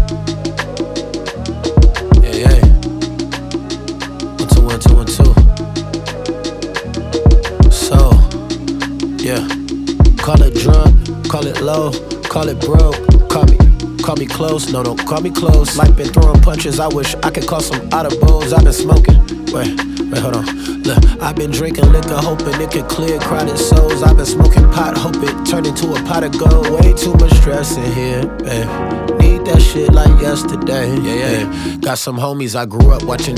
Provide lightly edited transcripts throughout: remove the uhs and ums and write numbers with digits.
Yeah, yeah. 1, 2, 1, 2, 1, 2. So, yeah. Call it drunk, call it low, call it broke, call me close, no, don't call me close. Life been throwing punches, I wish I could call some audibles. I've been smoking, wait, hold on. Look, I've been drinking liquor, hoping it could clear crowded souls. I've been smoking pot, hope it turned into a pot of gold. Way too much stress in here, babe. Need that shit like yesterday, yeah. Got some homies I grew up watching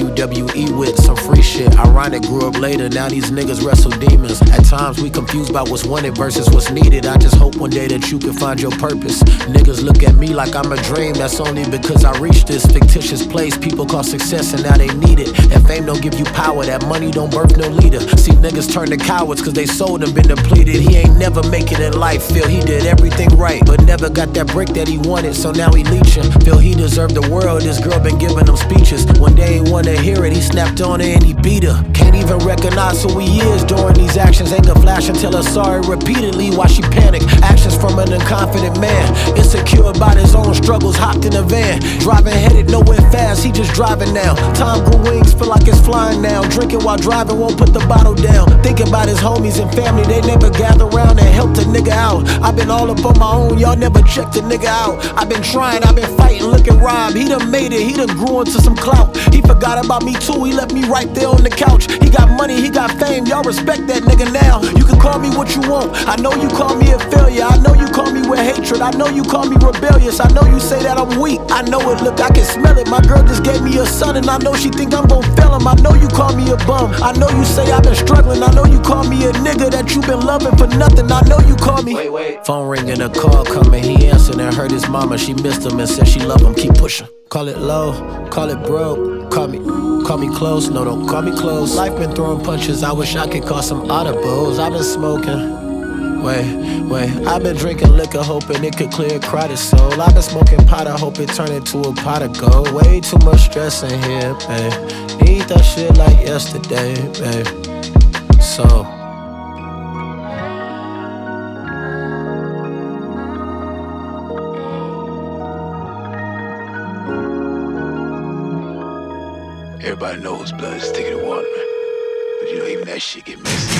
WWE with, some free shit. Ironic, grew up later, now these niggas wrestle demons. At times we confused about what's wanted versus what's needed. I just hope one day that you can find your purpose. Niggas look at me like I'm a dream, that's only because I reached this fictitious place people call success and now they need it. That fame don't give you power, that money don't birth no leader. See niggas turn to cowards cause they sold and been depleted. He ain't never make it in life, feel he did everything right, but never got that break that he wanted, so now he leeching. Feel he deserved the world, this girl been giving him speeches. One day he wanna hear it, he snapped on her and he beat her. Can't even recognize who he is during these actions. Ain't gonna flash and tell her sorry repeatedly while she panic. Actions from an unconfident man, insecure about his own struggles, hopped in a van. Driving headed nowhere fast, he just driving now. Time grew wings, feel like it's flying now. Drinking while driving, won't put the bottle down. Thinking about his homies and family, they never gather around and help the nigga out. I've been all up on my own, y'all never checked the nigga out. I've been trying, I've been fighting, look at Rob. He done made it, he done grew into some clout. He forgot about me too, he left me right there on the couch. He got money, he got fame, y'all respect that nigga now. You can call me what you want, I know you call me a failure. I know you call me with hatred, I know you call me rebellious. I know you say that I'm weak, I know it, look, I can smell it. My girl just gave me a son and I know she think I'm gon' fail him. I know you call me a bum, I know you say I've been struggling. I know you call me a nigga that you been loving for nothing. I know you call me. Wait. Phone ringing, a call coming, he answered and heard his mama. She missed him and said she love him, keep pushing. Call it low, call it broke, call me close, no, don't call me close. Life been throwing punches, I wish I could call some audibles. I've been smoking. Wait, I've been drinking liquor, hoping it could clear a crowded soul. I've been smoking pot, I hope it turned into a pot of gold. Way too much stress in here, babe. Need that shit like yesterday, babe. So everybody knows blood is thicker than water, man. But you know, even that shit get messy.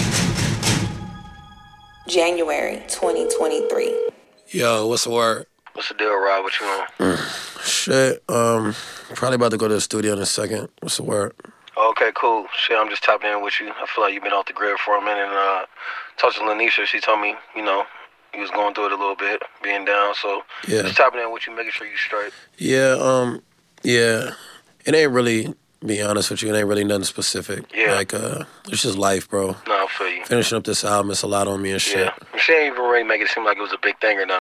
January 2023. Yo, what's the word? What's the deal, Rob? What you on? Shit, probably about to go to the studio in a second. What's the word? Okay, cool. Shit, I'm just tapping in with you. I feel like you've been off the grid for a minute. And talked to Lanisha. She told me, you know, you was going through it a little bit, being down. So yeah, just tapping in with you, making sure you straight. Yeah, yeah. It ain't really, be honest with you, it ain't really nothing specific. Yeah. Like, it's just life, bro. No, I feel you. Finishing up this album, it's a lot on me and shit. Yeah. She ain't even really make it seem like it was a big thing or nothing.